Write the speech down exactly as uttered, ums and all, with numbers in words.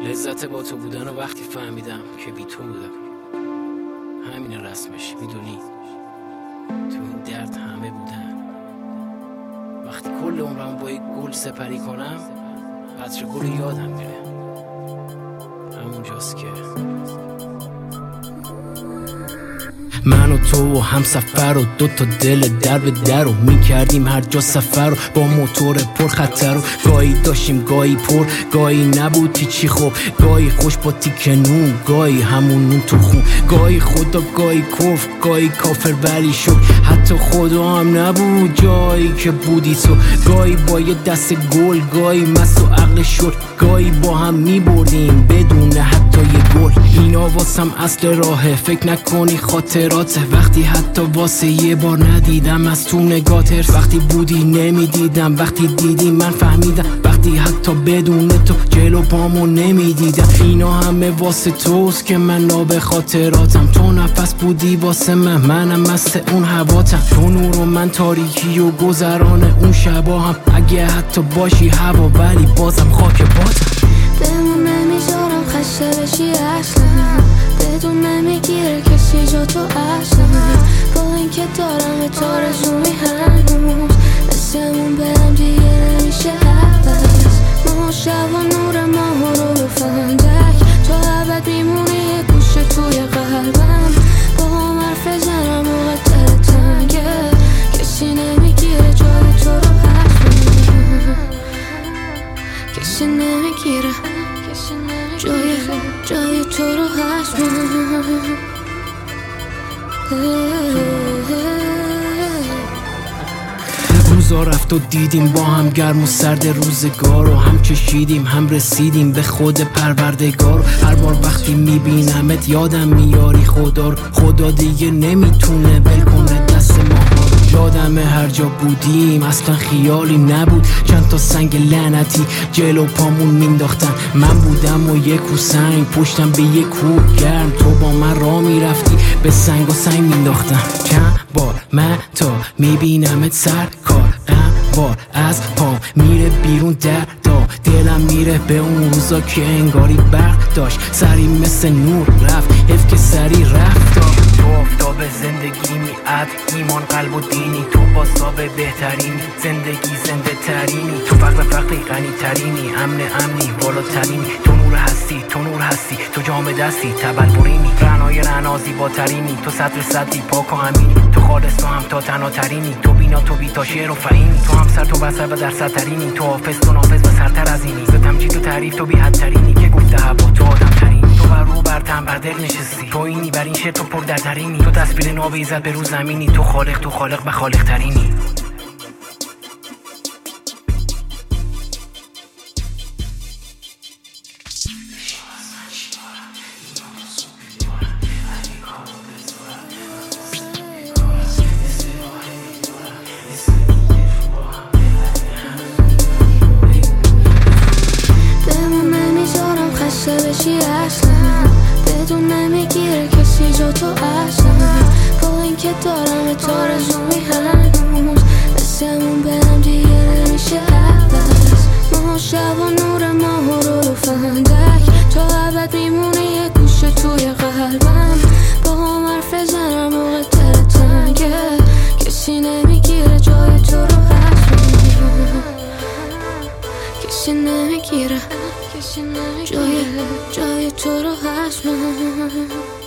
لذت با تو بودن و وقتی فهمیدم که بی تو بودم. همین رسمش، میدونی تو این درد همه بودن. وقتی کل عمرم با یک گل سپری کنم، عطر گل یادم میره. همونجاست که من و تو و هم سفر و دو تا دل در به در و میکردیم هر جا سفر و با موتور پر خطر و گاهی داشتیم گاهی پر، گاهی نبود هیچی خوب، گاهی خوش با تیک نون، گاهی همون نون تو خون، گاهی خدا گاهی کفر، گاهی کافر ولی شد حتی خدا هم نبود جایی که بودی تو، گاهی با یه دست گل، گاهی مست و عقل شد، گاهی با هم میبردیم بدون حتی یه گل. اینا واسم اصل راهه، فکر نکنی خاطراته، وقتی حتی واسه یه بار ندیدم از تو نگاتر، وقتی بودی نمیدیدم، وقتی دیدی من فهمیدم، وقتی حتی بدون تو جلو پامو نمیدیدم. اینا همه واسه توست که من ناب خاطراتم، تو نفس بودی واسه من، منم مست اون هواتم، تو نور و من تاریکی و گذران اون شبا هم، اگه حتی باشی هوا ولی بازم خاک باتم. بمون نمیذارم خسته بشی اصلا، بدون نمیگیره کسی جا تو اصلا، با اینکه دارم تو رزومی هنوز مثلمون برم دیگه نمیشه عوض. ما شب و نور ماه رو به فندک، تو عبد میمونی یه گوشه توی قلبم، با هم حرف زنم موقع دل تنگه، کسی نمیگیره جای تو رو اصلا، کسی نمیگیره جای جای تو رو هست. روزا رفت و دیدیم با هم گرم و سرد روزگار، و هم چشیدیم هم رسیدیم به خود پروردگار. هر بار وقتی میبینمت یادم میاری خدا رو، خدا دیگه نمیتونه ول کنه دست ما. یادم هر جا بودیم اصلا خیالیم نبود، چند تا سنگ لعنتی جلو پامون مینداختن، من بودم و یک کو سنگ پشتم به یک کوه گرم، تو با من راه میرفتی به سنگ و سنگ مینداختم. چند بار من تا میبینمت سرکار، غم بار از پام میره بیرون در دا، دلم میره به اون روزا که انگاری برق داشت، سری مثل نور رفت، حیف که سری رفت. تو افتاب زندگی میاد، ایمان قلب و دینی، تو باسا به بهترینی، زندگی زنده ترینی، تو فقر فقری غنی ترینی، امن امنی بالا ترینی، تو نور هستی تو نور هستی، تو جام دستی تبل برینی، رعنای رعنا زیبا ترینی، تو سطر سطری پاک و امینی، تو خالص تو هم تا تنها ترینی، تو بینا تو بیتا شعر و فهیمی، تو هم سر تو بسر و در سطرینی، تو حافظ تو نافذ و سرتر از اینی، تو تمجید و تعریف تو بی حد ترینی، که گفته هوا تو آدم ترینی، تو بر رو بر تن بر دل نشستی، تو اینی بر این شعر تو پر در ترینی، تو تصویر نابیزد به رو زمینی، تو خالق تو خالق و خالق ترینی. بشی اصلا، بدون نمیگیره کسی جا تو اصلا، با اینکه دارم تو رزومی هنوز مثلمون برم دیگه نمیشه عوض. ما شب و نور ماه رو به فندک، تو عبد میمونی یه گوشه توی قلبم، با هم حرف زنم موقع دل تنگه، کسی نمیگیره جای تو رو اصلا، کسی نمیگیره جای جای تو رو هست.